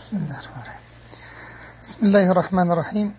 بسم الله الرحمن الرحيم.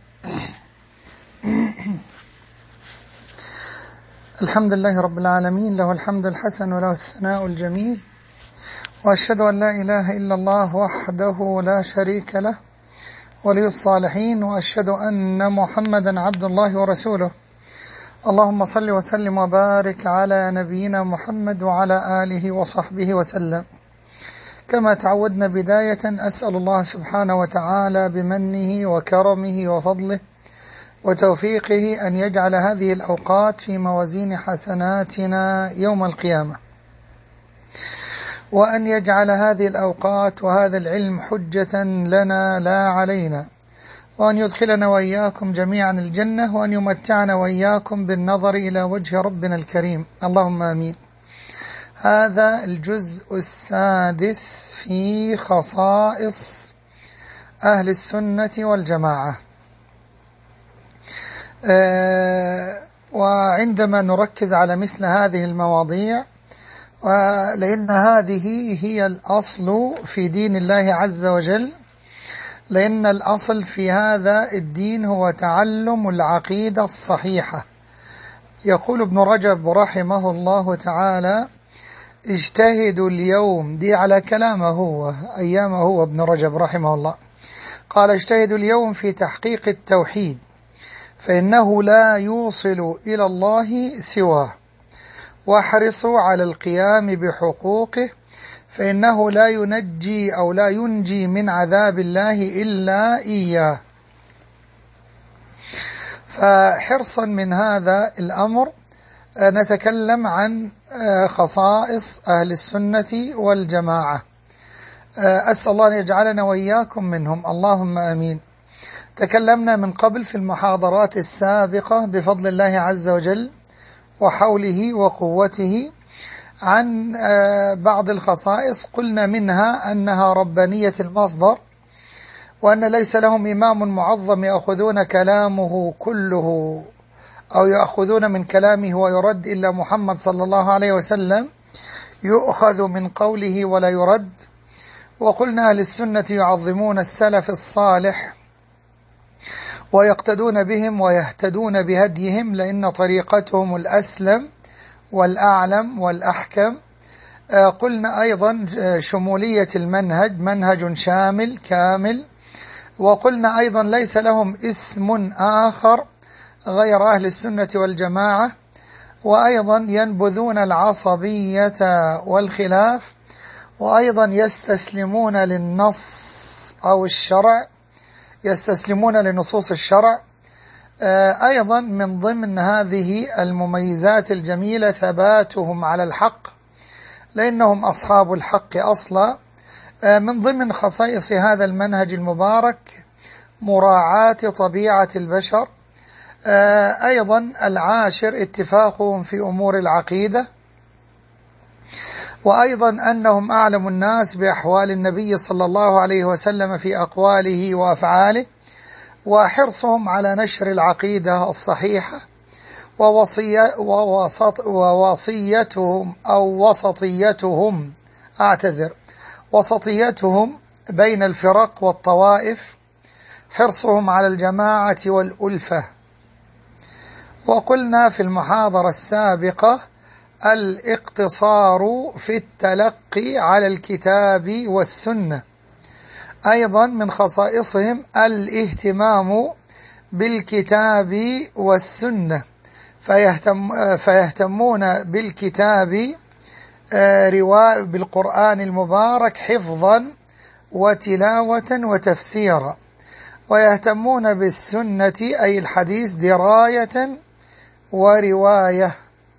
الحمد لله رب العالمين، له الحمد الحسن وله الثناء الجميل، وأشهد أن لا إله إلا الله وحده لا شريك له ولي الصالحين، وأشهد أن محمدا عبد الله ورسوله. اللهم صل وسلم وبارك على نبينا محمد وعلى آله وصحبه وسلم. كما تعودنا بداية أسأل الله سبحانه وتعالى بمنه وكرمه وفضله وتوفيقه أن يجعل هذه الأوقات في موازين حسناتنا يوم القيامة، وأن يجعل هذه الأوقات وهذا العلم حجة لنا لا علينا، وأن يدخلنا وإياكم جميعا الجنة، وأن يمتعنا وإياكم بالنظر إلى وجه ربنا الكريم، اللهم آمين. هذا الجزء السادس في خصائص أهل السنة والجماعة. وعندما نركز على مثل هذه المواضيع، لأن هذه هي الأصل في دين الله عز وجل، لأن الأصل في هذا الدين هو تعلم العقيدة الصحيحة. يقول ابن رجب رحمه الله تعالى: اجتهدوا اليوم، دي على كلامه هو أيامه هو ابن رجب رحمه الله، قال: اجتهدوا اليوم في تحقيق التوحيد، فإنه لا يوصل إلى الله سواه، واحرصوا على القيام بحقوقه، فإنه لا ينجي أو لا ينجي من عذاب الله إلا إياه. فحرصا من هذا الأمر نتكلم عن خصائص أهل السنة والجماعة. أسأل الله أن يجعلنا وإياكم منهم، اللهم آمين. تكلمنا من قبل في المحاضرات السابقة بفضل الله عز وجل وحوله وقوته عن بعض الخصائص، قلنا منها أنها ربانية المصدر، وأن ليس لهم إمام معظم يأخذون كلامه كله أو يأخذون من كلامه ويرد إلا محمد صلى الله عليه وسلم، يؤخذ من قوله ولا يرد. وقلنا أهل السنة يعظمون السلف الصالح ويقتدون بهم ويهتدون بهديهم، لأن طريقتهم الأسلم والأعلم والأحكم. قلنا أيضا شمولية المنهج، منهج شامل كامل. وقلنا أيضا ليس لهم اسم آخر غير أهل السنة والجماعة، وأيضا ينبذون العصبية والخلاف، وأيضا يستسلمون للنص أو الشرع، يستسلمون لنصوص الشرع. أيضا من ضمن هذه المميزات الجميلة ثباتهم على الحق، لأنهم أصحاب الحق أصلا. من ضمن خصائص هذا المنهج المبارك مراعاة طبيعة البشر. أيضا العاشر اتفاقهم في أمور العقيدة، وأيضا أنهم أعلم الناس بأحوال النبي صلى الله عليه وسلم في أقواله وأفعاله، وحرصهم على نشر العقيدة الصحيحة، ووصيتهم أو وسطيتهم بين الفرق والطوائف، حرصهم على الجماعة والألفة. وقلنا في المحاضرة السابقة الاقتصار في التلقي على الكتاب والسنة. أيضا من خصائصهم الاهتمام بالكتاب والسنة، فيهتمون بالكتاب بالقرآن المبارك حفظا وتلاوة وتفسيرا، ويهتمون بالسنة أي الحديث دراية ورواية.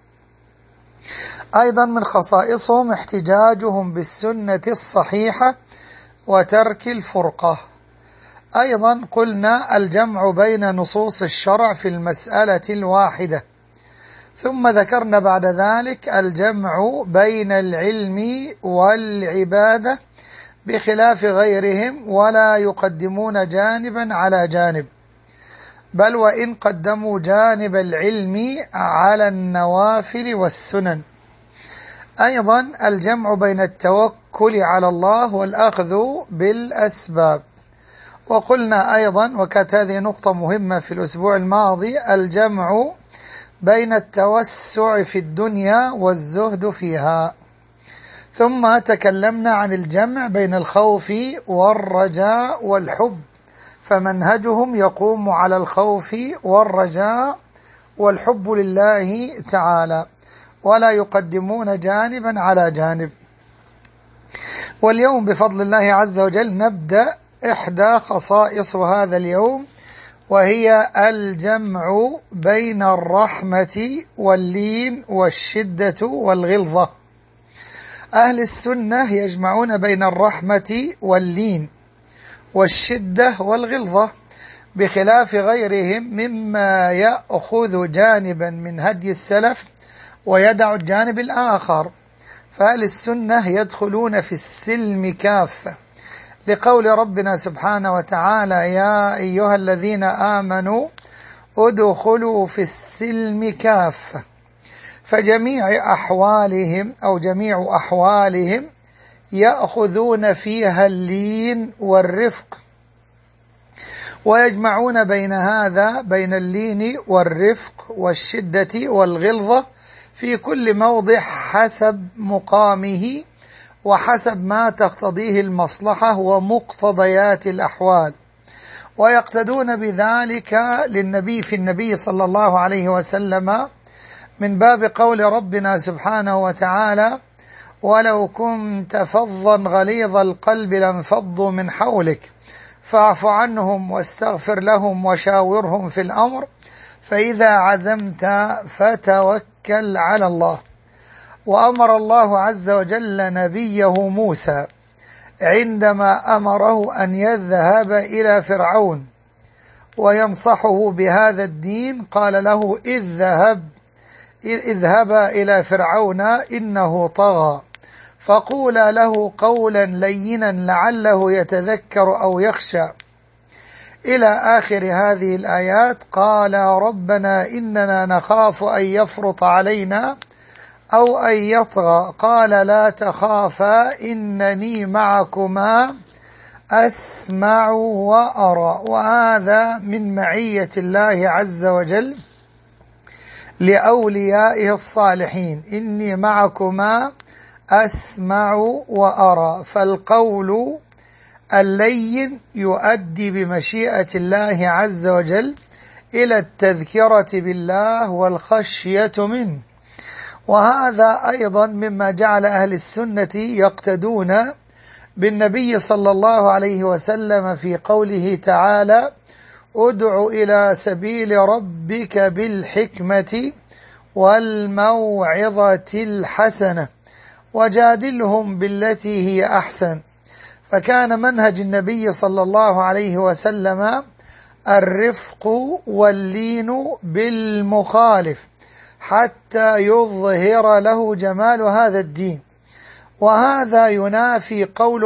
أيضا من خصائصهم احتجاجهم بالسنة الصحيحة وترك الفرقة. أيضا قلنا الجمع بين نصوص الشرع في المسألة الواحدة، ثم ذكرنا بعد ذلك الجمع بين العلم والعبادة بخلاف غيرهم، ولا يقدمون جانبا على جانب، بل وإن قدموا جانب العلم على النوافل والسنن. أيضا الجمع بين التوكل على الله والأخذ بالأسباب. وقلنا أيضا، وكانت هذه نقطة مهمة في الأسبوع الماضي، الجمع بين التوسع في الدنيا والزهد فيها. ثم تكلمنا عن الجمع بين الخوف والرجاء والحب، فمنهجهم يقوم على الخوف والرجاء والحب لله تعالى، ولا يقدمون جانبا على جانب. واليوم بفضل الله عز وجل نبدأ إحدى خصائص هذا اليوم، وهي الجمع بين الرحمة واللين والشدة والغلظة. أهل السنة يجمعون بين الرحمة واللين والشدة والغلظة، بخلاف غيرهم مما يأخذ جانبا من هدي السلف ويدع الجانب الآخر. فأهل السنة يدخلون في السلم كافة، لقول ربنا سبحانه وتعالى: يا أيها الذين آمنوا ادخلوا في السلم كافة. فجميع أحوالهم أو جميع أحوالهم يأخذون فيها اللين والرفق، ويجمعون بين هذا، بين اللين والرفق والشدة والغلظة في كل موضع حسب مقامه وحسب ما تقتضيه المصلحة ومقتضيات الأحوال. ويقتدون بذلك في النبي صلى الله عليه وسلم، من باب قول ربنا سبحانه وتعالى: ولو كنت فظا غليظ القلب لانفضوا من حولك فاعف عنهم واستغفر لهم وشاورهم في الأمر فإذا عزمت فتوكل على الله. وأمر الله عز وجل نبيه موسى عندما أمره أن يذهب إلى فرعون وينصحه بهذا الدين، قال له: اذهبا إلى فرعون إنه طغى فقولا له قولا لينا لعله يتذكر أو يخشى، إلى آخر هذه الآيات. قال: ربنا إننا نخاف أن يفرط علينا أو أن يطغى. قال: لا تخافا إنني معكما أسمع وأرى. وهذا من معية الله عز وجل لأوليائه الصالحين: إني معكما أسمع وأرى. فالقول اللين يؤدي بمشيئة الله عز وجل إلى التذكرة بالله والخشية منه. وهذا أيضا مما جعل أهل السنة يقتدون بالنبي صلى الله عليه وسلم في قوله تعالى: ادع إلى سبيل ربك بالحكمة والموعظة الحسنة وجادلهم بالتي هي أحسن. فكان منهج النبي صلى الله عليه وسلم الرفق واللين بالمخالف حتى يظهر له جمال هذا الدين. وهذا ينافي قول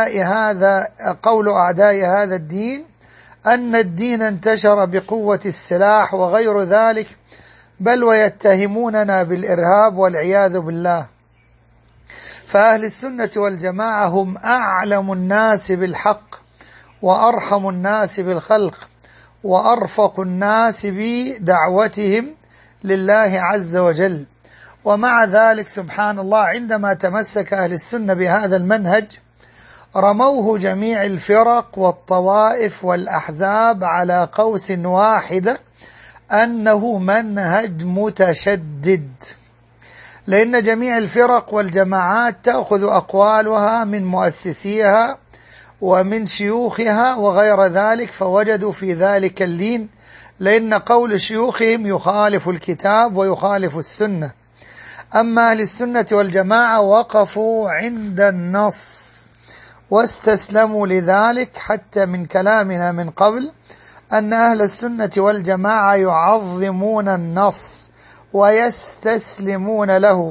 أعداء هذا الدين أن الدين انتشر بقوة السلاح وغير ذلك، بل ويتهموننا بالإرهاب والعياذ بالله. فأهل السنة والجماعة هم أعلم الناس بالحق وأرحم الناس بالخلق وأرفق الناس بدعوتهم لله عز وجل. ومع ذلك سبحان الله، عندما تمسك أهل السنة بهذا المنهج رموه جميع الفرق والطوائف والأحزاب على قوس واحدة أنه منهج متشدد، لأن جميع الفرق والجماعات تأخذ أقوالها من مؤسسيها ومن شيوخها وغير ذلك، فوجدوا في ذلك اللين، لأن قول شيوخهم يخالف الكتاب ويخالف السنة. أما أهل السنة والجماعة وقفوا عند النص واستسلموا لذلك، حتى من كلامنا من قبل أن أهل السنة والجماعة يعظمون النص ويستسلمون له.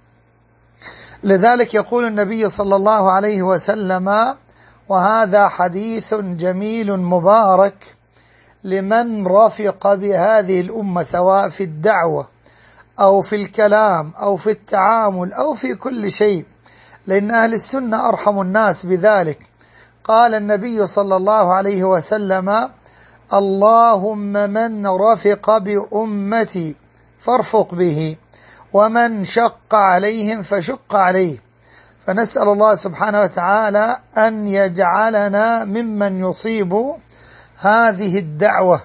لذلك يقول النبي صلى الله عليه وسلم، وهذا حديث جميل مبارك لمن رفق بهذه الأمة سواء في الدعوة أو في الكلام أو في التعامل أو في كل شيء، لأن أهل السنة أرحم الناس بذلك. قال النبي صلى الله عليه وسلم: اللهم من رفق بأمتي فارفق به، ومن شق عليهم فشق عليه. فنسأل الله سبحانه وتعالى أن يجعلنا ممن يصيب هذه الدعوة.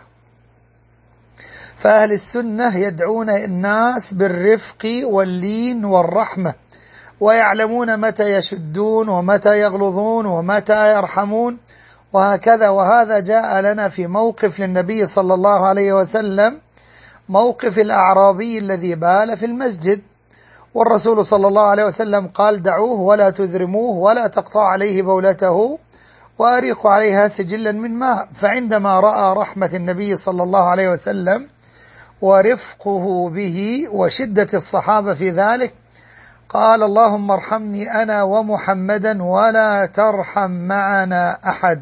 فأهل السنة يدعون الناس بالرفق واللين والرحمة، ويعلمون متى يشدون ومتى يغلظون ومتى يرحمون، وهكذا. وهذا جاء لنا في موقف للنبي صلى الله عليه وسلم، موقف الأعرابي الذي بال في المسجد، والرسول صلى الله عليه وسلم قال: دعوه ولا تذرموه ولا تقطع عليه بولته وأريقوا عليها سجلا من ماء. فعندما رأى رحمة النبي صلى الله عليه وسلم ورفقه به وشدة الصحابة في ذلك، قال: اللهم ارحمني أنا ومحمدا ولا ترحم معنا أحد.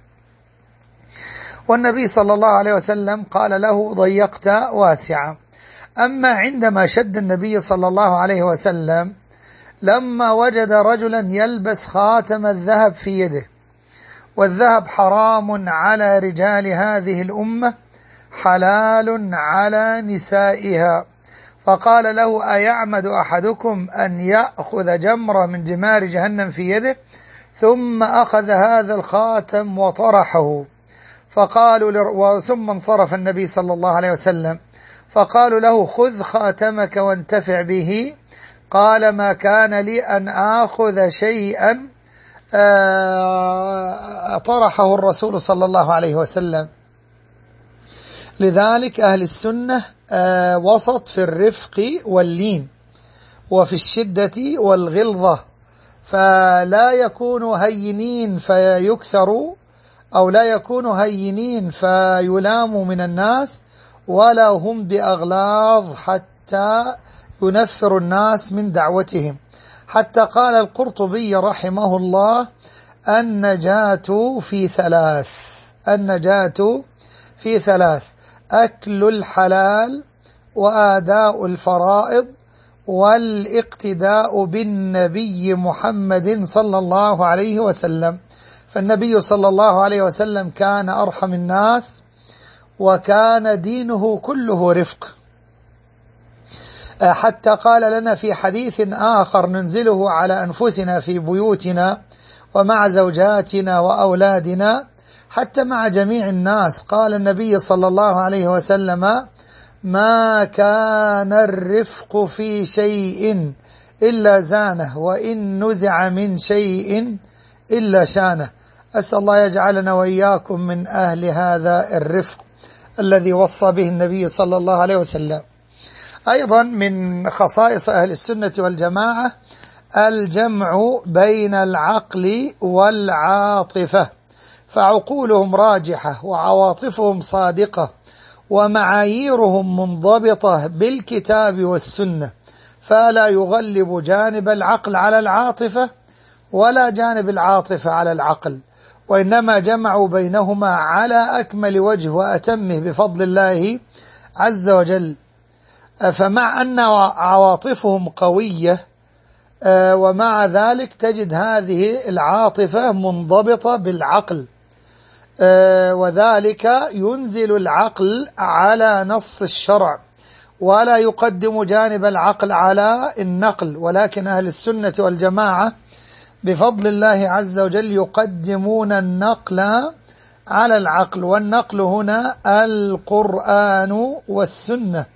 والنبي صلى الله عليه وسلم قال له: ضيقت واسعا. أما عندما شد النبي صلى الله عليه وسلم لما وجد رجلا يلبس خاتم الذهب في يده، والذهب حرام على رجال هذه الأمة حلال على نسائها، فقال له: أيعمد أحدكم أن يأخذ جمرة من جمار جهنم في يده؟ ثم أخذ هذا الخاتم وطرحه. ثم انصرف النبي صلى الله عليه وسلم، فقالوا له: خذ خاتمك وانتفع به. قال: ما كان لي أن آخذ شيئا طرحه الرسول صلى الله عليه وسلم. لذلك أهل السنة وسط في الرفق واللين وفي الشدة والغلظة، فلا يكونوا هينين فيكسروا، أو لا يكونوا هينين فيلاموا من الناس، ولا هم بأغلاظ حتى ينفر الناس من دعوتهم. حتى قال القرطبي رحمه الله: النجاة في ثلاث. النجاة في ثلاث: أكل الحلال، وآداء الفرائض، والاقتداء بالنبي محمد صلى الله عليه وسلم. فالنبي صلى الله عليه وسلم كان أرحم الناس، وكان دينه كله رفق، حتى قال لنا في حديث آخر ننزله على أنفسنا في بيوتنا ومع زوجاتنا وأولادنا حتى مع جميع الناس. قال النبي صلى الله عليه وسلم: ما كان الرفق في شيء إلا زانه، وإن نزع من شيء إلا شانه. أسأل الله يجعلنا وإياكم من أهل هذا الرفق الذي وصى به النبي صلى الله عليه وسلم. أيضا من خصائص أهل السنة والجماعة الجمع بين العقل والعاطفة، فعقولهم راجحة وعواطفهم صادقة ومعاييرهم منضبطة بالكتاب والسنة، فلا يغلب جانب العقل على العاطفة ولا جانب العاطفة على العقل، وإنما جمعوا بينهما على أكمل وجه وأتمه بفضل الله عز وجل. فمع أن عواطفهم قوية ومع ذلك تجد هذه العاطفة منضبطة بالعقل، وذلك ينزل العقل على نص الشرع ولا يقدم جانب العقل على النقل. ولكن أهل السنة والجماعة بفضل الله عز وجل يقدمون النقل على العقل، والنقل هنا القرآن والسنة،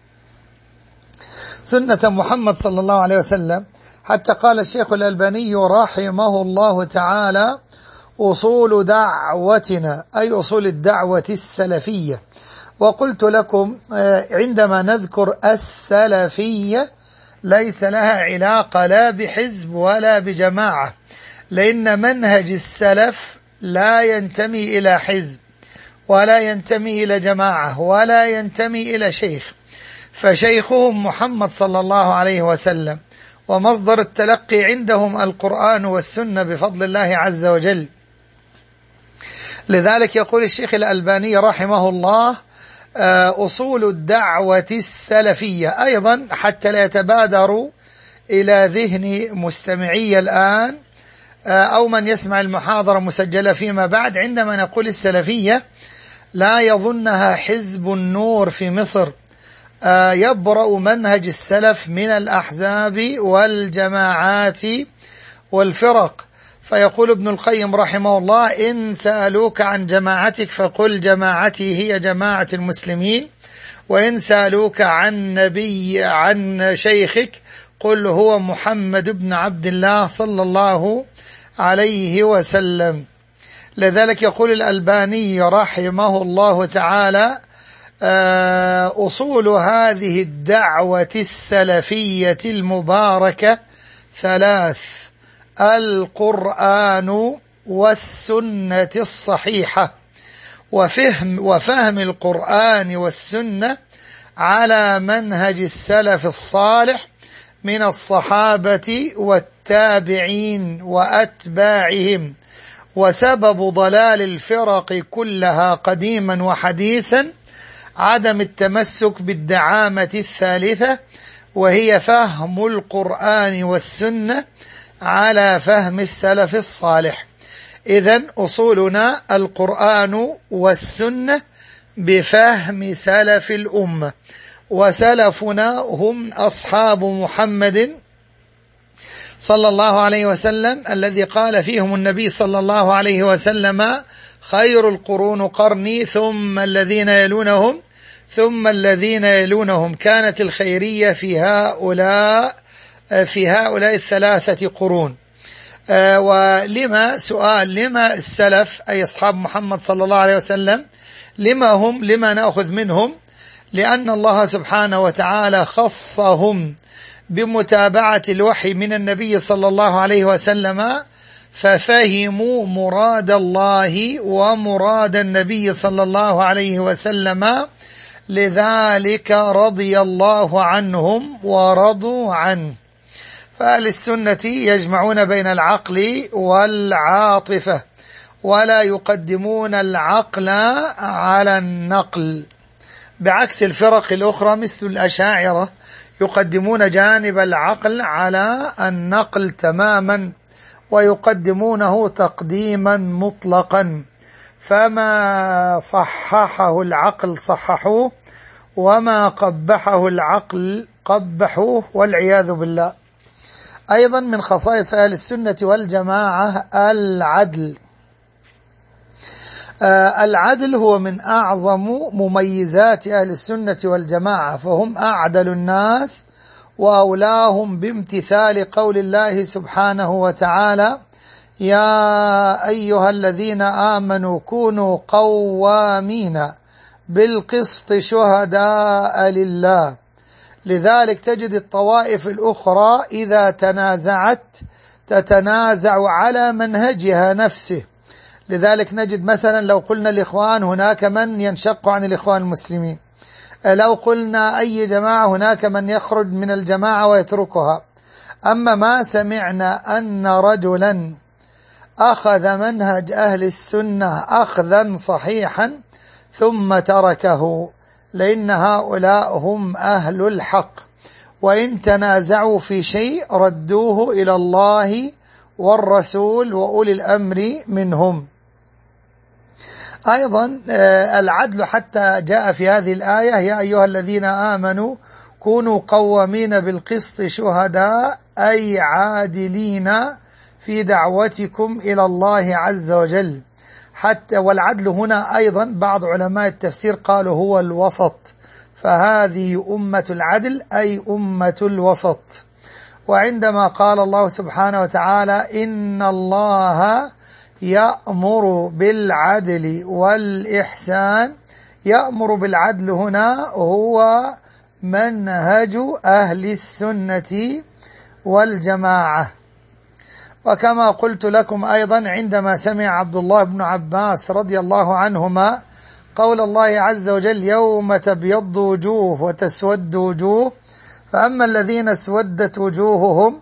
سنة محمد صلى الله عليه وسلم. حتى قال الشيخ الألباني رحمه الله تعالى: أصول دعوتنا، أي أصول الدعوة السلفية. وقلت لكم عندما نذكر السلفية ليس لها علاقة لا بحزب ولا بجماعة، لأن منهج السلف لا ينتمي إلى حزب ولا ينتمي إلى جماعة ولا ينتمي إلى شيخ، فشيخهم محمد صلى الله عليه وسلم، ومصدر التلقي عندهم القرآن والسنة بفضل الله عز وجل. لذلك يقول الشيخ الألباني رحمه الله: أصول الدعوة السلفية. أيضا حتى لا يتبادر إلى ذهن مستمعي الآن أو من يسمع المحاضرة مسجلة فيما بعد، عندما نقول السلفية لا يظنها حزب النور في مصر يبرأ منهج السلف من الأحزاب والجماعات والفرق. فيقول ابن القيم رحمه الله: إن سألوك عن جماعتك فقل جماعتي هي جماعة المسلمين، وإن سألوك عن شيخك قل هو محمد بن عبد الله صلى الله عليه وسلم. لذلك يقول الألباني رحمه الله تعالى: أصول هذه الدعوة السلفية المباركة ثلاث: القرآن والسنة الصحيحة، وفهم القرآن والسنة على منهج السلف الصالح من الصحابة والتابعين وأتباعهم. وسبب ضلال الفرق كلها قديما وحديثا عدم التمسك بالدعامة الثالثة، وهي فهم القرآن والسنة على فهم السلف الصالح. إذن أصولنا القرآن والسنة بفهم سلف الأمة، وسلفنا هم أصحاب محمد صلى الله عليه وسلم، الذي قال فيهم النبي صلى الله عليه وسلم: خير القرون قرني ثم الذين يلونهم ثم الذين يلونهم. كانت الخيرية في هؤلاء الثلاثة قرون. لما السلف أي أصحاب محمد صلى الله عليه وسلم لما نأخذ منهم؟ لأن الله سبحانه وتعالى خصهم بمتابعة الوحي من النبي صلى الله عليه وسلم، ففهموا مراد الله ومراد النبي صلى الله عليه وسلم، لذلك رضي الله عنهم ورضوا عنه. فأهل السنة يجمعون بين العقل والعاطفة، ولا يقدمون العقل على النقل، بعكس الفرق الأخرى مثل الأشاعرة يقدمون جانب العقل على النقل تماما، ويقدمونه تقديما مطلقا، فما صححه العقل صححوه، وما قبحه العقل قبحوه، والعياذ بالله. أيضا من خصائص أهل السنة والجماعة العدل. العدل هو من أعظم مميزات أهل السنة والجماعة، فهم أعدل الناس وأولاهم بامتثال قول الله سبحانه وتعالى: يا أيها الذين آمنوا كونوا قوامين بالقسط شهداء لله. لذلك تجد الطوائف الأخرى إذا تنازعت تتنازع على منهجها نفسه. لذلك نجد مثلا لو قلنا الإخوان هناك من ينشق عن الإخوان المسلمين، لو قلنا أي جماعة هناك من يخرج من الجماعة ويتركها. أما ما سمعنا أن رجلا أخذ منهج أهل السنة أخذا صحيحا ثم تركه، لأن هؤلاء هم أهل الحق، وإن تنازعوا في شيء ردوه إلى الله والرسول وأولي الأمر منهم. أيضا العدل حتى جاء في هذه الآية: يا أيها الذين آمنوا كونوا قوامين بالقسط شهداء، أي عادلين في دعوتكم إلى الله عز وجل. والعدل هنا أيضا بعض علماء التفسير قالوا هو الوسط، فهذه أمة العدل أي أمة الوسط. وعندما قال الله سبحانه وتعالى: إن الله يأمر بالعدل والإحسان، يأمر بالعدل هنا هو منهج أهل السنة والجماعة. وكما قلت لكم أيضا عندما سمع عبد الله بن عباس رضي الله عنهما قول الله عز وجل: يوم تبيض وجوه وتسود وجوه، فأما الذين اسودت وجوههم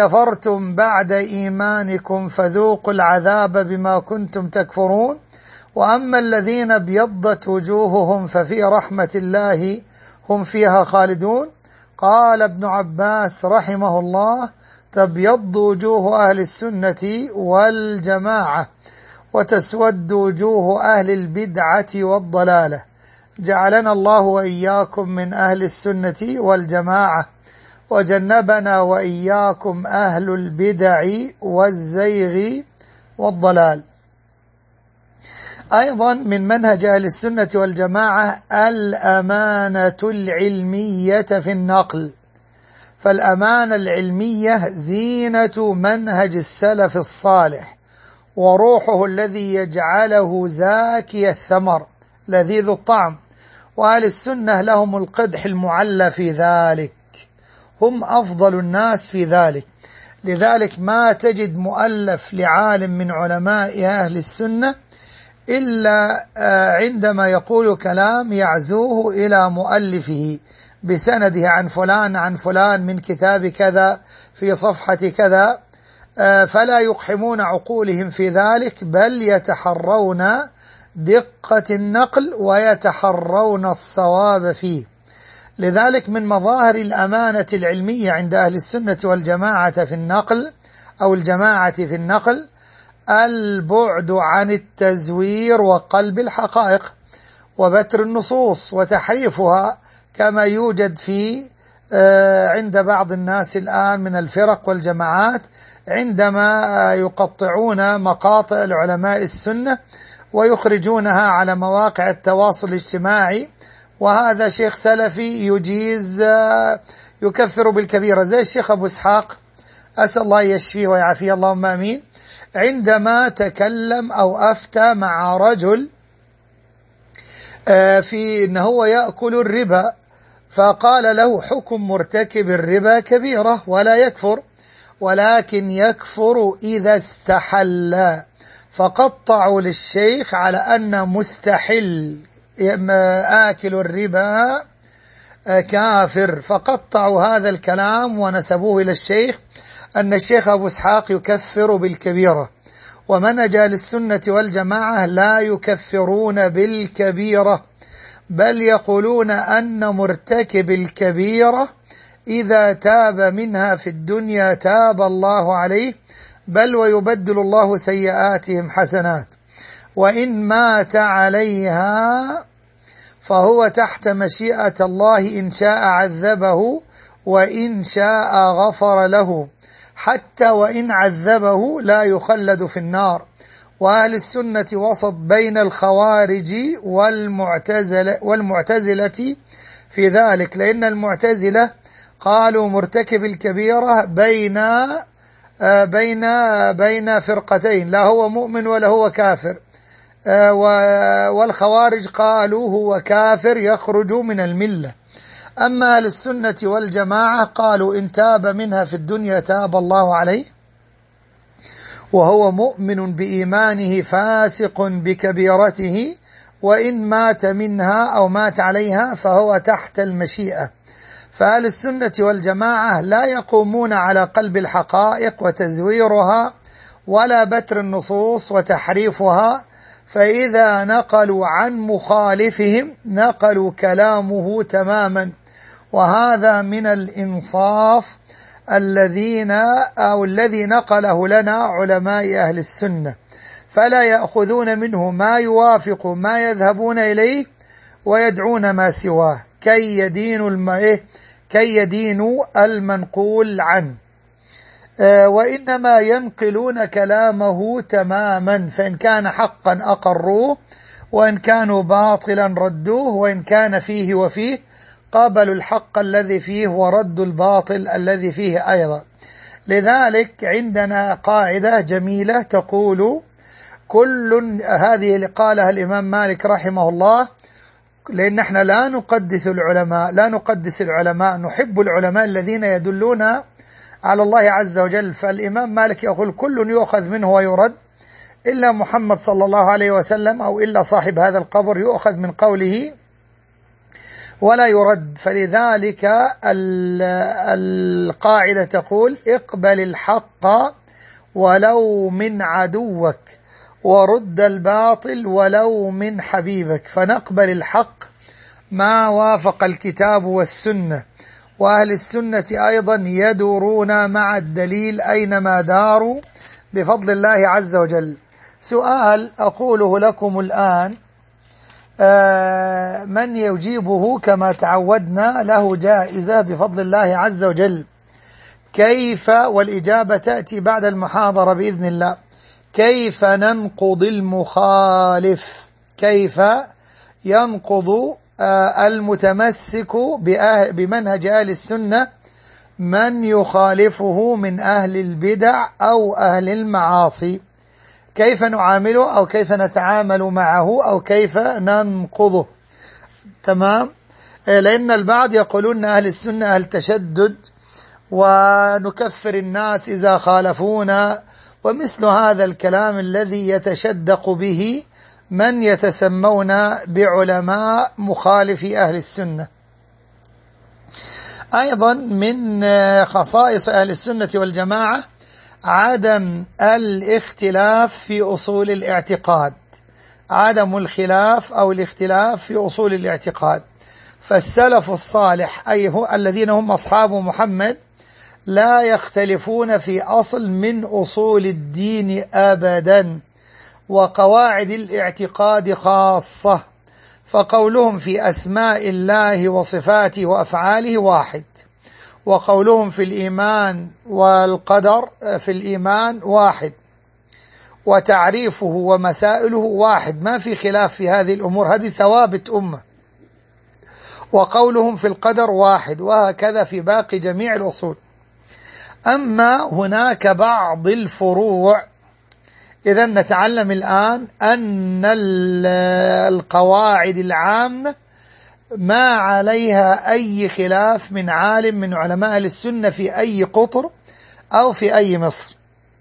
أكفرتم بعد إيمانكم فذوقوا العذاب بما كنتم تكفرون، وأما الذين ابيضت وجوههم ففي رحمة الله هم فيها خالدون. قال ابن عباس رحمه الله: تبيض وجوه أهل السنة والجماعة وتسود وجوه أهل البدعة والضلالة. جعلنا الله وإياكم من أهل السنة والجماعة، وجنبنا وإياكم أهل البدع والزيغ والضلال. أيضا من منهج أهل السنة والجماعة الأمانة العلمية في النقل، فالأمانة العلمية زينة منهج السلف الصالح وروحه الذي يجعله زاكي الثمر لذيذ الطعم، وأهل السنة لهم القدح المعلى في ذلك، هم أفضل الناس في ذلك. لذلك ما تجد مؤلف لعالم من علماء أهل السنة إلا عندما يقول كلام يعزوه إلى مؤلفه بسنده عن فلان عن فلان من كتاب كذا في صفحة كذا، فلا يقحمون عقولهم في ذلك، بل يتحرون دقة النقل ويتحرون الصواب فيه. لذلك من مظاهر الأمانة العلمية عند أهل السنة والجماعة في النقل أو الجماعة في النقل البعد عن التزوير وقلب الحقائق وبتر النصوص وتحريفها، كما يوجد في عند بعض الناس الآن من الفرق والجماعات عندما يقطعون مقاطع العلماء السنة ويخرجونها على مواقع التواصل الاجتماعي، وهذا شيخ سلفي يجيز يكفر بالكبيرة زي الشيخ أبو إسحاق، أسأل الله يشفيه ويعافيه اللهم آمين، عندما تكلم أو أفتى مع رجل في أنه هو يأكل الربا، فقال له: حكم مرتكب الربا كبيرة ولا يكفر، ولكن يكفر إذا استحل. فقطعوا للشيخ على أن مستحل آكل الربا كافر، فقطعوا هذا الكلام ونسبوه إلى الشيخ أن الشيخ أبو إسحاق يكفر بالكبيرة. ومنهج أهل السنة والجماعة لا يكفرون بالكبيرة، بل يقولون أن مرتكب الكبيرة إذا تاب منها في الدنيا تاب الله عليه، بل ويبدل الله سيئاتهم حسنات، وإن مات عليها فهو تحت مشيئة الله، إن شاء عذبه وإن شاء غفر له، حتى وإن عذبه لا يخلد في النار. وأهل السنة وسط بين الخوارج والمعتزلة في ذلك، لأن المعتزلة قالوا مرتكب الكبيرة بين فرقتين، لا هو مؤمن ولا هو كافر، والخوارج قالوا هو كافر يخرج من الملة. أما أهل السنة والجماعة قالوا إن تاب منها في الدنيا تاب الله عليه، وهو مؤمن بإيمانه فاسق بكبيرته، وإن مات منها أو مات عليها فهو تحت المشيئة. فأهل السنة والجماعة لا يقومون على قلب الحقائق وتزويرها ولا بتر النصوص وتحريفها، فإذا نقلوا عن مخالفهم نقلوا كلامه تماما، وهذا من الإنصاف الذي نقله لنا علماء أهل السنة، فلا يأخذون منه ما يوافق ما يذهبون إليه ويدعون ما سواه كي يدينوا المنقول عنه، وإنما ينقلون كلامه تماما، فإن كان حقا أقروه، وإن كانوا باطلا ردوه، وإن كان فيه وفيه قابلوا الحق الذي فيه وردوا الباطل الذي فيه أيضا. لذلك عندنا قاعدة جميلة تقول هذه اللي قالها الإمام مالك رحمه الله، لأن احنا لا نقدس العلماء، نحب العلماء الذين يدلون على الله عز وجل. فالإمام مالك يقول كل يؤخذ منه ويرد إلا محمد صلى الله عليه وسلم، أو إلا صاحب هذا القبر يؤخذ من قوله ولا يرد. فلذلك القاعدة تقول اقبل الحق ولو من عدوك، ورد الباطل ولو من حبيبك، فنقبل الحق ما وافق الكتاب والسنة. وأهل السنة أيضا يدورون مع الدليل أينما داروا بفضل الله عز وجل. سؤال أقوله لكم الآن، من يجيبه كما تعودنا له جائزة بفضل الله عز وجل. كيف، والإجابة تأتي بعد المحاضرة بإذن الله، كيف ننقض المخالف؟ كيف ينقض المتمسك بمنهج أهل السنة من يخالفه من أهل البدع أو أهل المعاصي؟ كيف نعامله أو كيف نتعامل معه أو كيف ننقضه؟ تمام. لأن البعض يقولون أهل السنة أهل تشدد ونكفر الناس إذا خالفونا، ومثل هذا الكلام الذي يتشدق به من يتسمون بعلماء مخالفي أهل السنة. أيضا من خصائص أهل السنة والجماعة عدم الاختلاف في أصول الاعتقاد، عدم الخلاف أو الاختلاف في أصول الاعتقاد. فالسلف الصالح أي الذين هم أصحاب محمد لا يختلفون في أصل من أصول الدين أبدا، وقواعد الاعتقاد خاصة. فقولهم في أسماء الله وصفاته وأفعاله واحد، وقولهم في الإيمان والقدر في الإيمان واحد، وتعريفه ومسائله واحد، ما في خلاف في هذه الأمور، هذه ثوابت أمة. وقولهم في القدر واحد، وهكذا في باقي جميع الأصول. أما هناك بعض الفروع، إذا نتعلم الآن أن القواعد العامة ما عليها أي خلاف من عالم من علماء السنة في أي قطر أو في أي مصر،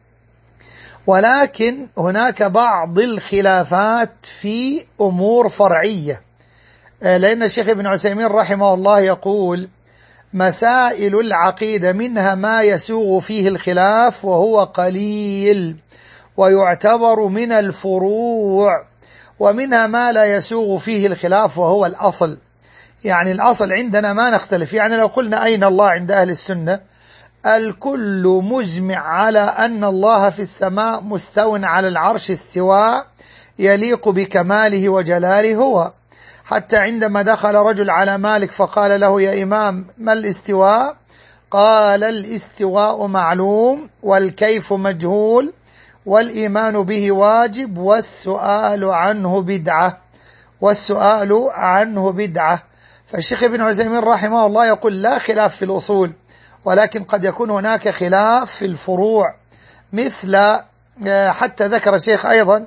ولكن هناك بعض الخلافات في أمور فرعية. لأن الشيخ ابن عثيمين رحمه الله يقول: مسائل العقيدة منها ما يسوغ فيه الخلاف وهو قليل ويعتبر من الفروع، ومنها ما لا يسوغ فيه الخلاف وهو الأصل. يعني الأصل عندنا ما نختلف. يعني لو قلنا أين الله عند أهل السنة، الكل مجمع على أن الله في السماء مستو على العرش استواء يليق بكماله وجلاله هو. حتى عندما دخل رجل على مالك فقال له: يا إمام ما الاستواء؟ قال: الاستواء معلوم والكيف مجهول والإيمان به واجب والسؤال عنه بدعة، والسؤال عنه بدعة. فالشيخ ابن عثيمين رحمه الله يقول: لا خلاف في الأصول، ولكن قد يكون هناك خلاف في الفروع. مثل حتى ذكر الشيخ أيضا: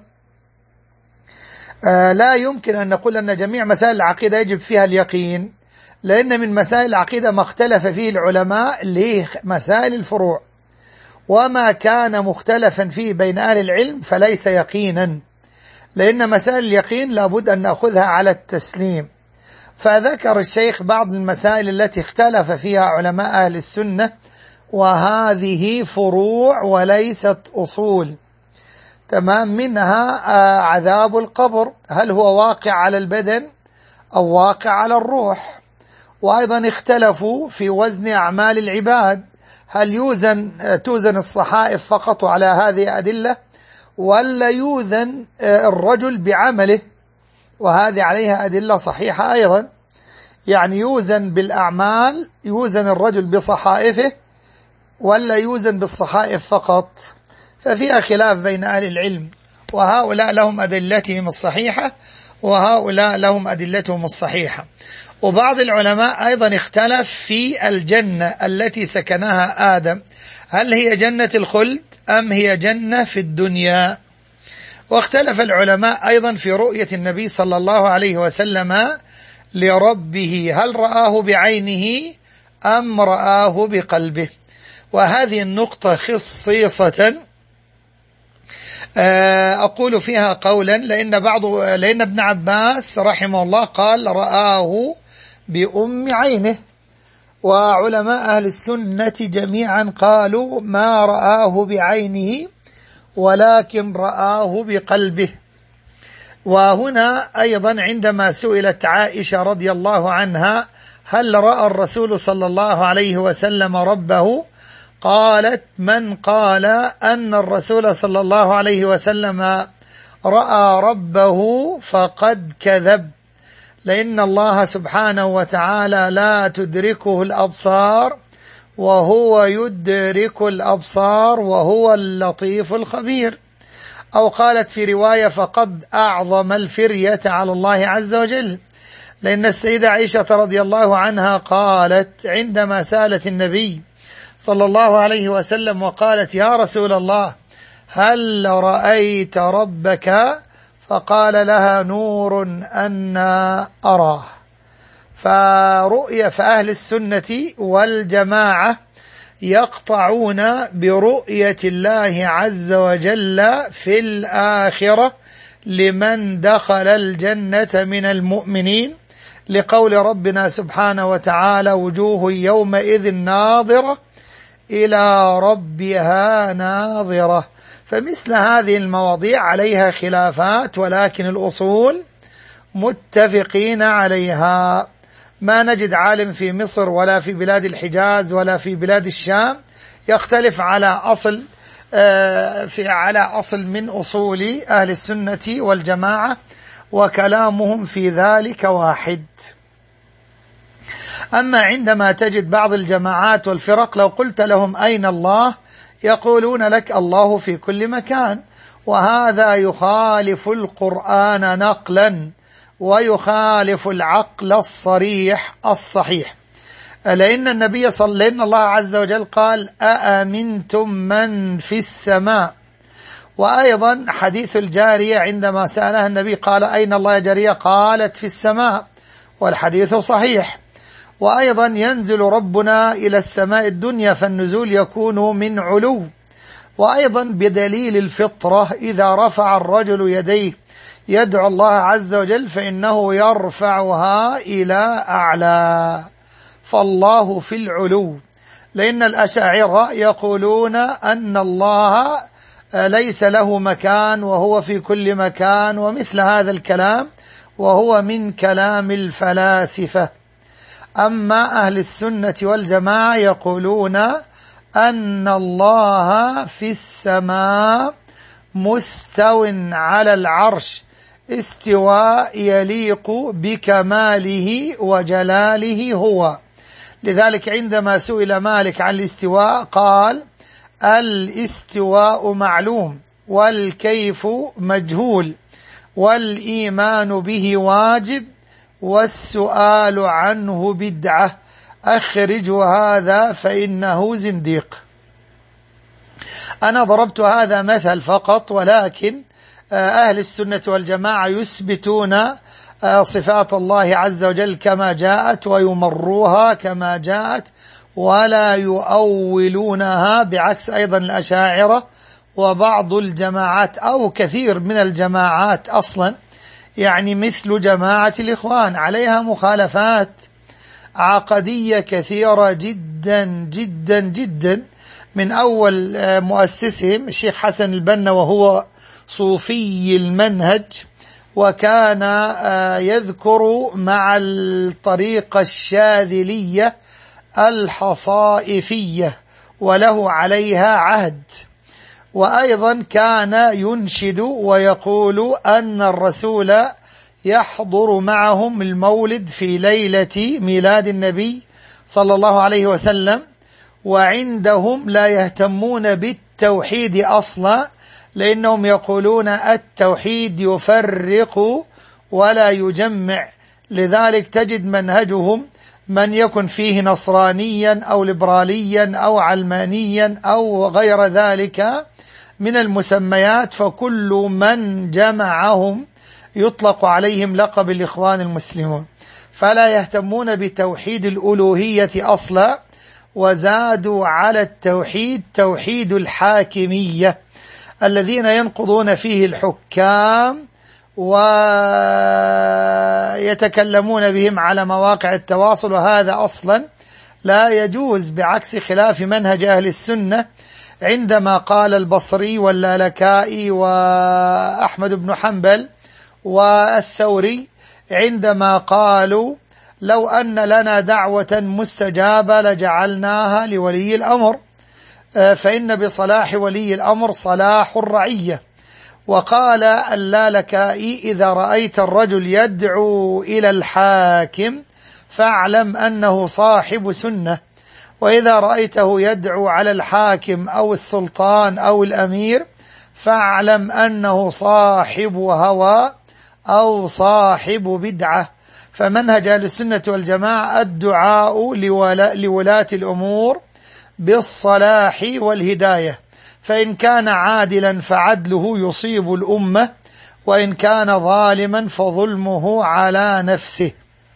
لا يمكن أن نقول أن جميع مسائل العقيدة يجب فيها اليقين، لأن من مسائل العقيدة ما اختلف فيه العلماء لمسائل الفروع، وما كان مختلفا فيه بين أهل العلم فليس يقينا، لأن مسائل اليقين لابد أن نأخذها على التسليم. فذكر الشيخ بعض المسائل التي اختلف فيها علماء أهل السنة، وهذه فروع وليست أصول. تمام. منها عذاب القبر، هل هو واقع على البدن أو واقع على الروح؟ وأيضا اختلفوا في وزن أعمال العباد، هل توزن الصحائف فقط على هذه أدلة، ولا يوزن الرجل بعمله؟ وهذه عليها أدلة صحيحة أيضا. يعني يوزن بالأعمال، يوزن الرجل بصحائفه ولا يوزن بالصحائف فقط؟ ففيها خلاف بين أهل العلم، وهؤلاء لهم أدلتهم الصحيحة وهؤلاء لهم أدلتهم الصحيحة. وبعض العلماء أيضا اختلف في الجنة التي سكنها آدم، هل هي جنة الخلد أم هي جنة في الدنيا؟ واختلف العلماء أيضا في رؤية النبي صلى الله عليه وسلم لربه، هل رآه بعينه أم رآه بقلبه؟ وهذه النقطة خصيصة أقول فيها قولا، لأن ابن عباس رحمه الله قال: رآه بأم عينه، وعلماء أهل السنة جميعا قالوا ما رآه بعينه ولكن رآه بقلبه. وهنا أيضا عندما سئلت عائشة رضي الله عنها هل رأى الرسول صلى الله عليه وسلم ربه؟ قالت: من قال أن الرسول صلى الله عليه وسلم رأى ربه فقد كذب، لأن الله سبحانه وتعالى لا تدركه الأبصار وهو يدرك الأبصار وهو اللطيف الخبير. أو قالت في رواية: فقد أعظم الفرية على الله عز وجل، لأن السيدة عائشة رضي الله عنها قالت عندما سألت النبي صلى الله عليه وسلم وقالت: يا رسول الله هل رأيت ربك؟ فقال لها: نور أنا أراه. فرؤية فأهل السنة والجماعة يقطعون برؤية الله عز وجل في الآخرة لمن دخل الجنة من المؤمنين، لقول ربنا سبحانه وتعالى: وجوه يومئذ ناظرة إلى ربها ناظرة. فمثل هذه المواضيع عليها خلافات، ولكن الأصول متفقين عليها. ما نجد عالم في مصر ولا في بلاد الحجاز ولا في بلاد الشام يختلف على أصل من أصول أهل السنة والجماعة، وكلامهم في ذلك واحد. أما عندما تجد بعض الجماعات والفرق لو قلت لهم أين الله يقولون لك: الله في كل مكان، وهذا يخالف القرآن نقلا ويخالف العقل الصريح الصحيح. لأن الله عز وجل قال: أأمنتم من في السماء. وأيضا حديث الجارية عندما سألها النبي قال: أين الله يا جارية؟ قالت: في السماء، والحديث صحيح. وأيضا ينزل ربنا إلى السماء الدنيا، فالنزول يكون من علو. وأيضا بدليل الفطرة إذا رفع الرجل يديه يدعو الله عز وجل فإنه يرفعها إلى أعلى، فالله في العلو. لأن الأشاعرة يقولون أن الله ليس له مكان وهو في كل مكان ومثل هذا الكلام، وهو من كلام الفلاسفة. أما أهل السنة والجماعة يقولون أن الله في السماء مستو على العرش استواء يليق بكماله وجلاله هو. لذلك عندما سئل مالك عن الاستواء قال: الاستواء معلوم والكيف مجهول والإيمان به واجب والسؤال عنه بدعة، أخرجوا هذا فإنه زنديق. أنا ضربت هذا مثل فقط، ولكن أهل السنة والجماعة يثبتون صفات الله عز وجل كما جاءت ويمروها كما جاءت ولا يؤولونها، بعكس أيضا الأشاعرة وبعض الجماعات أو كثير من الجماعات أصلا، يعني مثل جماعة الإخوان، عليها مخالفات عقدية كثيرة جدا جدا جدا، من أول مؤسسهم الشيخ حسن البنا وهو صوفي المنهج، وكان يذكر مع الطريقة الشاذلية الحصائفية وله عليها عهد. وأيضا كان ينشد ويقول أن الرسول يحضر معهم المولد في ليلة ميلاد النبي صلى الله عليه وسلم، وعندهم لا يهتمون بالتوحيد أصلا، لأنهم يقولون التوحيد يفرق ولا يجمع. لذلك تجد منهجهم من يكن فيه نصرانيا أو ليبراليا أو علمانيا أو غير ذلك من المسميات، فكل من جمعهم يطلق عليهم لقب الإخوان المسلمون، فلا يهتمون بتوحيد الألوهية أصلا، وزادوا على التوحيد توحيد الحاكمية الذين ينقضون فيه الحكام ويتكلمون بهم على مواقع التواصل، وهذا أصلا لا يجوز، بعكس خلاف منهج أهل السنة عندما قال البصري واللالكائي وأحمد بن حنبل والثوري عندما قالوا لو أن لنا دعوة مستجابة لجعلناها لولي الأمر، فإن بصلاح ولي الأمر صلاح الرعية. وقال اللالكائي إذا رأيت الرجل يدعو إلى الحاكم فاعلم أنه صاحب سنة، وإذا رأيته يدعو على الحاكم أو السلطان أو الأمير فاعلم أنه صاحب هوى أو صاحب بدعة. فمنهج أهل السنة والجماعة الدعاء لولاة الأمور بالصلاح والهداية، فإن كان عادلا فعدله يصيب الأمة، وإن كان ظالما فظلمه على نفسه.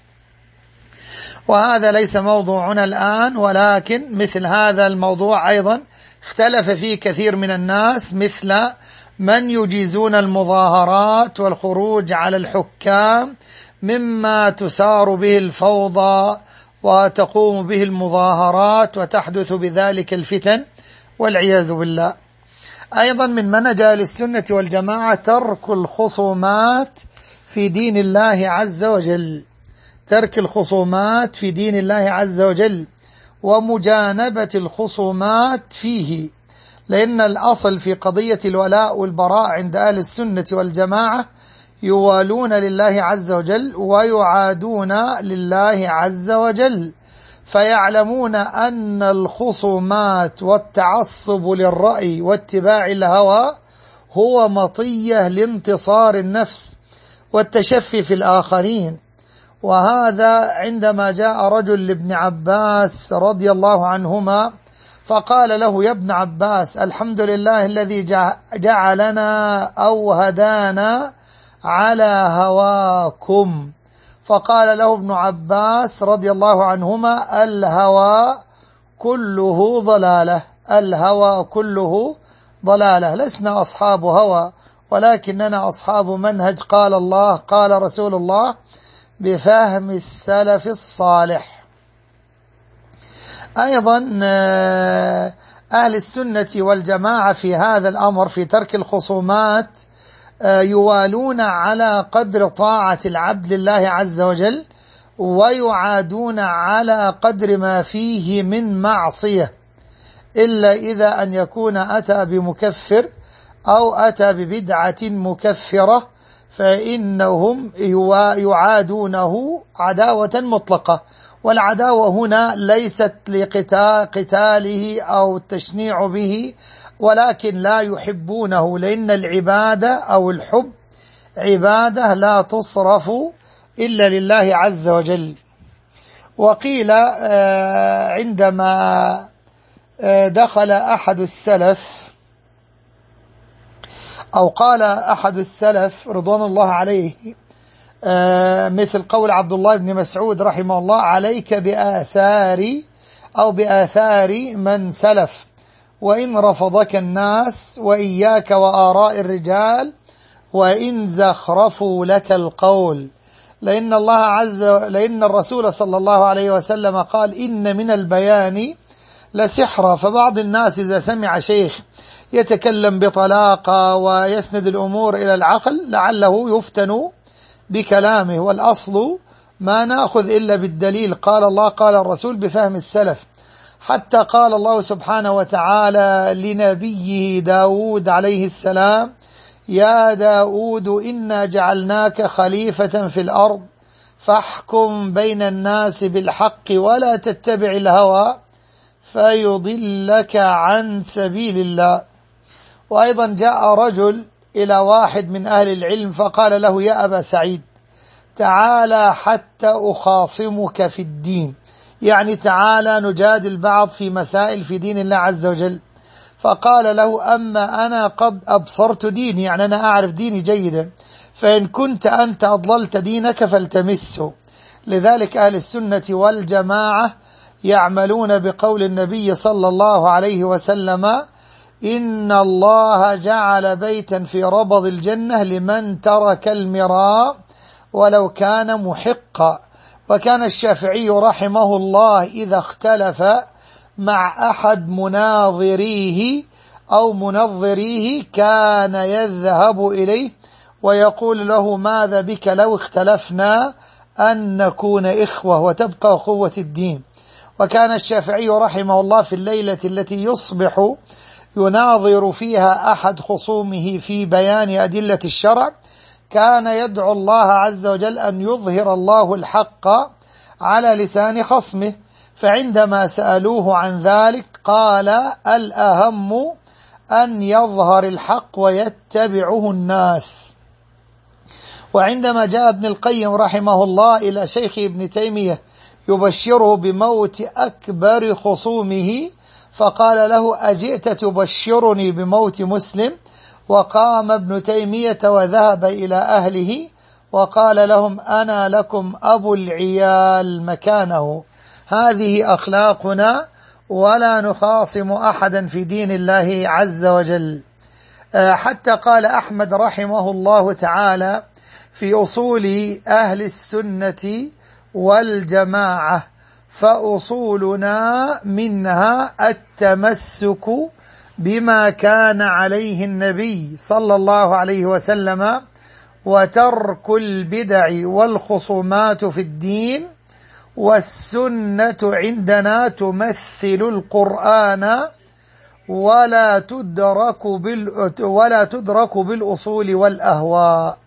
وهذا ليس موضوعنا الآن، ولكن مثل هذا الموضوع أيضا اختلف فيه كثير من الناس، مثل من يجيزون المظاهرات والخروج على الحكام مما تسار به الفوضى وتقوم به المظاهرات وتحدث بذلك الفتن والعياذ بالله. أيضا من منهج أهل السنة والجماعة ترك الخصومات في دين الله عز وجل، ترك الخصومات في دين الله عز وجل ومجانبة الخصومات فيه، لأن الأصل في قضية الولاء والبراء عند أهل السنة والجماعة يوالون لله عز وجل ويعادون لله عز وجل، فيعلمون أن الخصومات والتعصب للرأي واتباع الهوى هو مطية لانتصار النفس والتشفي في الآخرين. وهذا عندما جاء رجل لابن عباس رضي الله عنهما فقال له يا ابن عباس الحمد لله الذي جعلنا أو هدانا على هواكم، فقال له ابن عباس رضي الله عنهما الهوى كله ضلالة، الهوى كله ضلالة، لسنا أصحاب هوى ولكننا أصحاب منهج قال الله قال رسول الله بفهم السلف الصالح. أيضا أهل السنة والجماعة في هذا الأمر في ترك الخصومات يوالون على قدر طاعة العبد لله عز وجل، ويعادون على قدر ما فيه من معصية، إلا إذا أن يكون أتى بمكفر أو أتى ببدعة مكفرة فإنهم يعادونه عداوة مطلقة. والعداوة هنا ليست لقتاله أو التشنيع به، ولكن لا يحبونه، لأن العبادة أو الحب عبادة لا تصرف إلا لله عز وجل. وقيل عندما دخل أحد السلف أو قال أحد السلف رضوان الله عليه مثل قول عبد الله بن مسعود رحمه الله عليك بآثار من سلف وإن رفضك الناس وإياك وآراء الرجال وإن زخرفوا لك القول، لأن الرسول صلى الله عليه وسلم قال إن من البيان لسحرا. فبعض الناس إذا سمع شيخ يتكلم بطلاقة ويسند الأمور إلى العقل لعله يفتن بكلامه، والأصل ما نأخذ إلا بالدليل قال الله قال الرسول بفهم السلف. حتى قال الله سبحانه وتعالى لنبيه داود عليه السلام يا داود إنا جعلناك خليفة في الأرض فاحكم بين الناس بالحق ولا تتبع الهوى فيضلك عن سبيل الله. وأيضا جاء رجل إلى واحد من أهل العلم فقال له يا أبا سعيد تعالى حتى أخاصمك في الدين، يعني تعالى نجادل بعض في مسائل في دين الله عز وجل. فقال له أما أنا قد أبصرت ديني، يعني أنا أعرف ديني جيدا، فإن كنت أنت أضللت دينك فالتمسه. لذلك أهل السنة والجماعة يعملون بقول النبي صلى الله عليه وسلم إن الله جعل بيتا في ربض الجنة لمن ترك المراء ولو كان محقا. وكان الشافعي رحمه الله إذا اختلف مع أحد مناظريه أو منظريه كان يذهب إليه ويقول له: ماذا بك لو اختلفنا أن نكون إخوة وتبقى قوة الدين. وكان الشافعي رحمه الله في الليلة التي يصبح يناظر فيها أحد خصومه في بيان أدلة الشرع كان يدعو الله عز وجل أن يظهر الله الحق على لسان خصمه، فعندما سألوه عن ذلك قال: الأهم أن يظهر الحق ويتبعه الناس. وعندما جاء ابن القيم رحمه الله إلى شيخ ابن تيمية يبشره بموت أكبر خصومه فقال له: أجئت تبشرني بموت مسلم؟ وقام ابن تيمية وذهب إلى أهله وقال لهم: أنا لكم أبو العيال مكانه. هذه أخلاقنا، ولا نخاصم أحدا في دين الله عز وجل. حتى قال أحمد رحمه الله تعالى في أصول أهل السنة والجماعة: فأصولنا منها التمسك بما كان عليه النبي صلى الله عليه وسلم، وترك البدع والخصومات في الدين، والسنة عندنا تمثل القرآن ولا تدرك بالأصول والأهواء.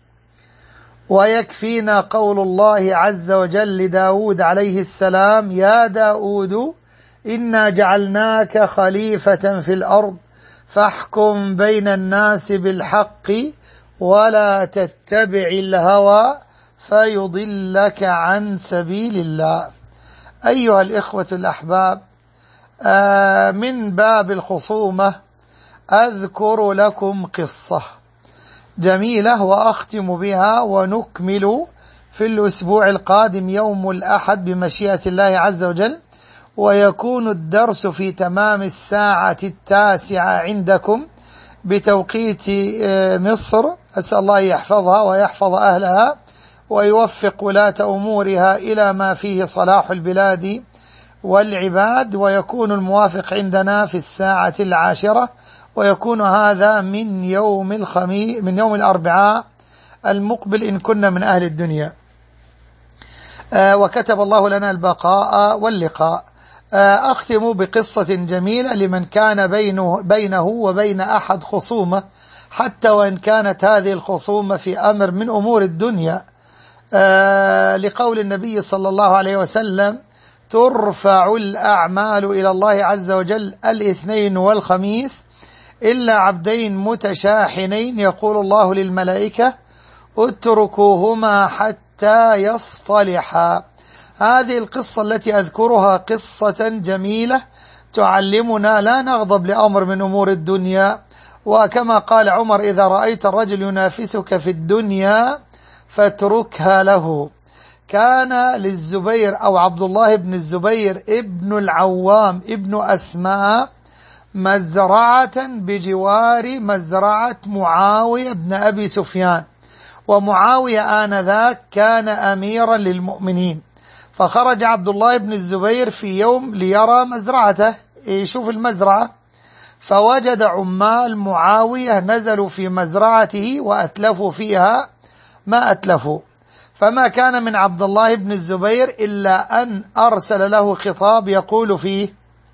ويكفينا قول الله عز وجل لداود عليه السلام: يا داود إنا جعلناك خليفة في الأرض فاحكم بين الناس بالحق ولا تتبع الهوى فيضلك عن سبيل الله. أيها الإخوة الأحباب، من باب الخصومة أذكر لكم قصة جميلة وأختم بها، ونكمل في الأسبوع القادم يوم الأحد بمشيئة الله عز وجل، ويكون الدرس في تمام 9:09 عندكم بتوقيت مصر. أسأل الله يحفظها ويحفظ أهلها ويوفق ولاة أمورها إلى ما فيه صلاح البلاد والعباد، ويكون الموافق عندنا في 10:10، ويكون هذا من يوم الأربعاء المقبل إن كنا من أهل الدنيا. وكتب الله لنا البقاء واللقاء. أختم بقصة جميلة لمن كان بينه وبين أحد خصومة، حتى وإن كانت هذه الخصومة في أمر من أمور الدنيا، لقول النبي صلى الله عليه وسلم: ترفع الأعمال إلى الله عز وجل الاثنين والخميس إلا عبدين متشاحنين يقول الله للملائكة: اتركوهما حتى يصطلحا. هذه القصة التي أذكرها قصة جميلة تعلمنا لا نغضب لأمر من أمور الدنيا، وكما قال عمر: إذا رأيت الرجل ينافسك في الدنيا فاتركها له. كان للزبير أو عبد الله بن الزبير ابن العوام ابن أسماء مزرعة بجوار مزرعة معاوية بن أبي سفيان، ومعاوية آنذاك كان أميرا للمؤمنين. فخرج عبد الله بن الزبير في يوم ليرى مزرعته، يشوف المزرعة، فوجد عمال معاوية نزلوا في مزرعته وأتلفوا فيها ما أتلفوا، فما كان من عبد الله بن الزبير إلا أن أرسل له خطاب يقول فيه: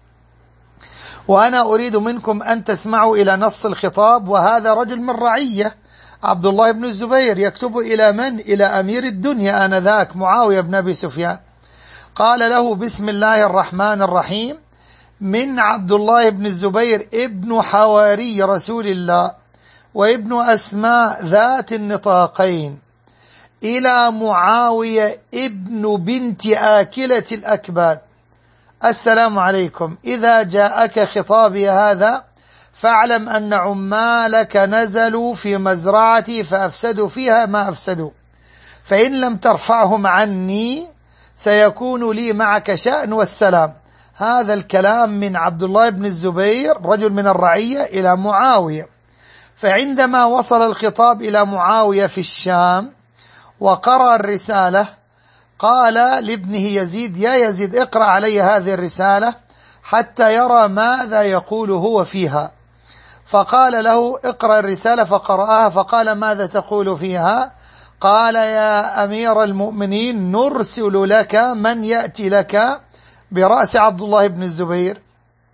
وأنا أريد منكم أن تسمعوا إلى نص الخطاب. وهذا رجل من رعية عبد الله بن الزبير يكتب إلى من؟ إلى أمير الدنيا آنذاك معاوية بن أبي سفيان. قال له: بسم الله الرحمن الرحيم، من عبد الله بن الزبير ابن حواري رسول الله وابن أسماء ذات النطاقين إلى معاوية ابن بنت آكلة الأكباد: السلام عليكم، إذا جاءك خطابي هذا فاعلم أن عمالك نزلوا في مزرعتي فأفسدوا فيها ما أفسدوا، فإن لم ترفعهم عني سيكون لي معك شأن والسلام. هذا الكلام من عبد الله بن الزبير رجل من الرعية إلى معاوية. فعندما وصل الخطاب إلى معاوية في الشام وقرأ الرسالة قال لابنه يزيد: يا يزيد اقرأ علي هذه الرسالة حتى يرى ماذا يقول هو فيها. فقال له اقرأ الرسالة، فقرأها فقال ماذا تقول فيها؟ قال يا أمير المؤمنين نرسل لك من يأتي لك برأس عبد الله بن الزبير.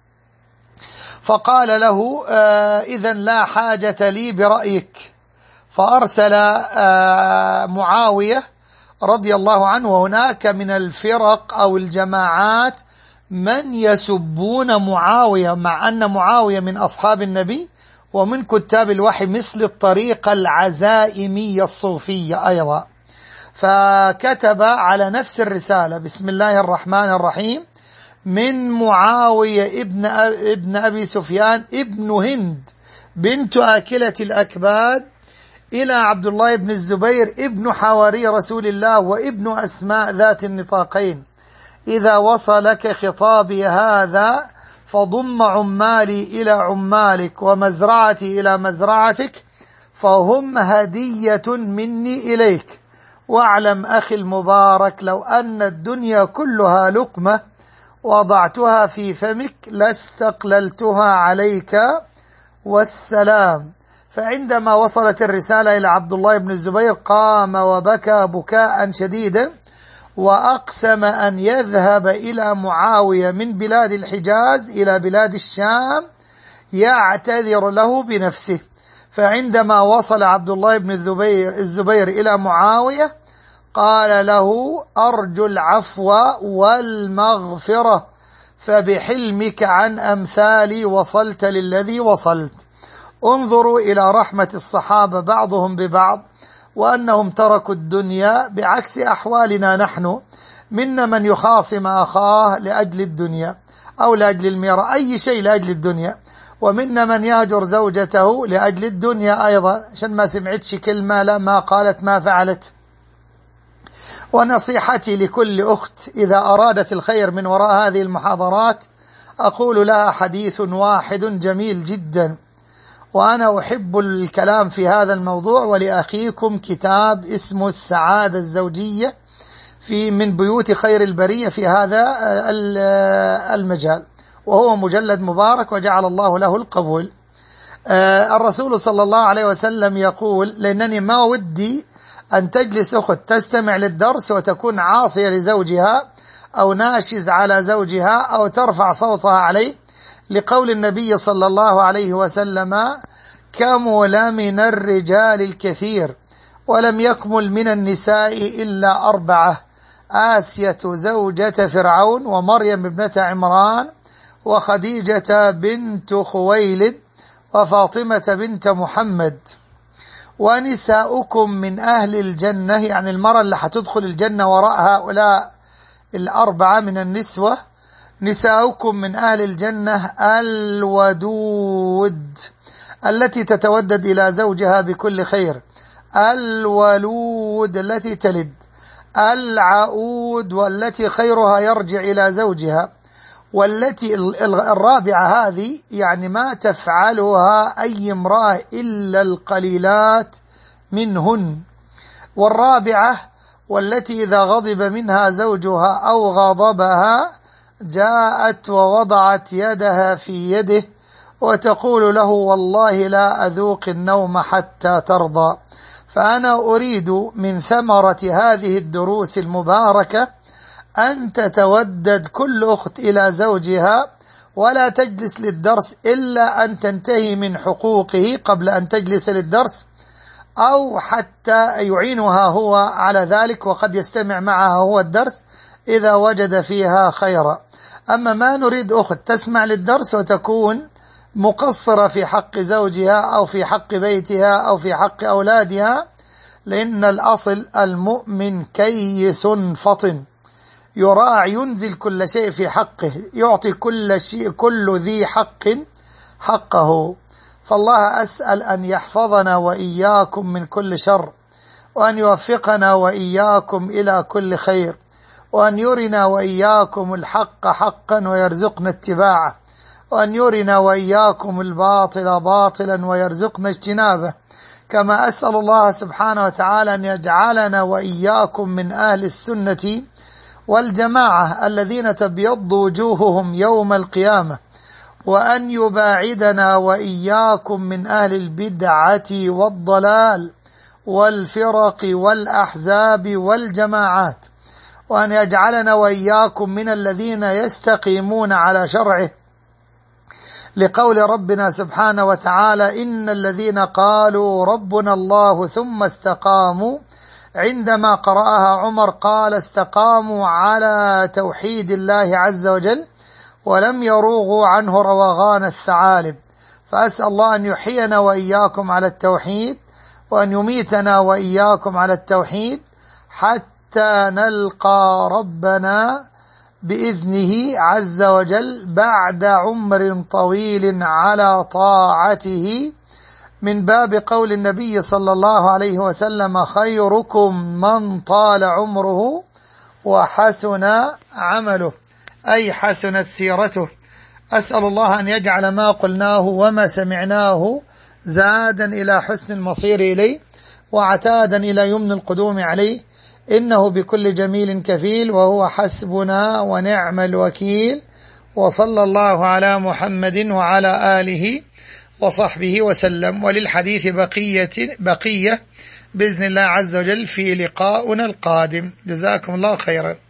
فقال له إذن لا حاجة لي برأيك. فأرسل معاوية رضي الله عنه. وهناك من الفرق أو الجماعات من يسبون معاوية، مع أن معاوية من أصحاب النبي ومن كتاب الوحي، مثل الطريقة العزائمية الصوفية أيضا. فكتب على نفس الرسالة بسم الله الرحمن الرحيم من معاوية ابن أبي سفيان ابن هند بنت آكلة الأكباد إلى عبد الله بن الزبير ابن حواري رسول الله وابن أسماء ذات النطاقين، إذا وصلك خطابي هذا فضم عمالي إلى عمالك ومزرعتي إلى مزرعتك، فهم هدية مني إليك. واعلم أخي المبارك لو أن الدنيا كلها لقمة وضعتها في فمك لاستقللتها عليك، والسلام. فعندما وصلت الرسالة إلى عبد الله بن الزبير قام وبكى بكاء شديدا، وأقسم أن يذهب إلى معاوية من بلاد الحجاز إلى بلاد الشام يعتذر له بنفسه. فعندما وصل عبد الله بن الزبير إلى معاوية قال له أرجو العفو والمغفرة، فبحلمك عن أمثالي وصلت للذي وصلت. انظروا إلى رحمة الصحابة بعضهم ببعض، وأنهم تركوا الدنيا بعكس أحوالنا نحن، منا من يخاصم أخاه لأجل الدنيا أو لأجل الميراث، أي شيء لأجل الدنيا، ومنا من يهجر زوجته لأجل الدنيا أيضا، عشان ما سمعتش كلمة لا ما قالت ما فعلت. ونصيحتي لكل أخت إذا أرادت الخير من وراء هذه المحاضرات أقول لها حديث واحد جميل جدا، وأنا أحب الكلام في هذا الموضوع، ولأخيكم كتاب اسمه السعادة الزوجية من بيوت خير البرية في هذا المجال، وهو مجلد مبارك وجعل الله له القبول. الرسول صلى الله عليه وسلم يقول، لأنني ما ودي أن تجلس أخت تستمع للدرس وتكون عاصية لزوجها أو ناشز على زوجها أو ترفع صوتها عليه، لقول النبي صلى الله عليه وسلم كمل من الرجال الكثير ولم يكمل من النساء إلا 4: آسية زوجة فرعون، ومريم ابنة عمران، وخديجة بنت خويلد، وفاطمة بنت محمد. ونساؤكم من أهل الجنة، يعني المرأة اللي حتدخل الجنة وراء هؤلاء 4 من النسوة، نساؤكم من أهل الجنة الودود التي تتودد إلى زوجها بكل خير، الولود التي تلد، العؤود والتي خيرها يرجع إلى زوجها، والتي 4 هذه يعني ما تفعلها أي امرأة إلا القليلات منهن. 4 والتي إذا غضب منها زوجها أو غضبها جاءت ووضعت يدها في يده وتقول له والله لا أذوق النوم حتى ترضى. فأنا أريد من ثمرة هذه الدروس المباركة أن تتودد كل أخت إلى زوجها، ولا تجلس للدرس إلا أن تنتهي من حقوقه قبل أن تجلس للدرس، أو حتى يعينها هو على ذلك، وقد يستمع معها هو الدرس إذا وجد فيها خيرا. أما ما نريد أخت تسمع للدرس وتكون مقصرة في حق زوجها أو في حق بيتها أو في حق أولادها، لأن الأصل المؤمن كيس فطن يراعي، ينزل كل شيء في حقه، يعطي كل ذي حق حقه. فالله أسأل أن يحفظنا وإياكم من كل شر، وأن يوفقنا وإياكم إلى كل خير، وأن يرنا وإياكم الحق حقا ويرزقنا اتباعه، وأن يرنا وإياكم الباطل باطلا ويرزقنا اجتنابه. كما أسأل الله سبحانه وتعالى أن يجعلنا وإياكم من أهل السنة والجماعة الذين تبيض وجوههم يوم القيامة وأن يباعدنا وإياكم من أهل البدعة والضلال والفرق والأحزاب والجماعات، وأن يجعلنا وإياكم من الذين يستقيمون على شرعه، لقول ربنا سبحانه وتعالى: إن الذين قالوا ربنا الله ثم استقاموا. عندما قرأها عمر قال: استقاموا على توحيد الله عز وجل ولم يروغوا عنه روغان الثعالب. فأسأل الله أن يحيينا وإياكم على التوحيد، وأن يميتنا وإياكم على التوحيد، حتى نلقى ربنا بإذنه عز وجل بعد عمر طويل على طاعته، من باب قول النبي صلى الله عليه وسلم: خيركم من طال عمره وحسن عمله، أي حسنت سيرته. أسأل الله أن يجعل ما قلناه وما سمعناه زادا إلى حسن المصير إليه، وعتادا إلى يمن القدوم عليه، إنه بكل جميل كفيل، وهو حسبنا ونعم الوكيل. وصلى الله على محمد وعلى آله وصحبه وسلم. وللحديث بقية بإذن الله عز وجل في لقاؤنا القادم. جزاكم الله خيرا.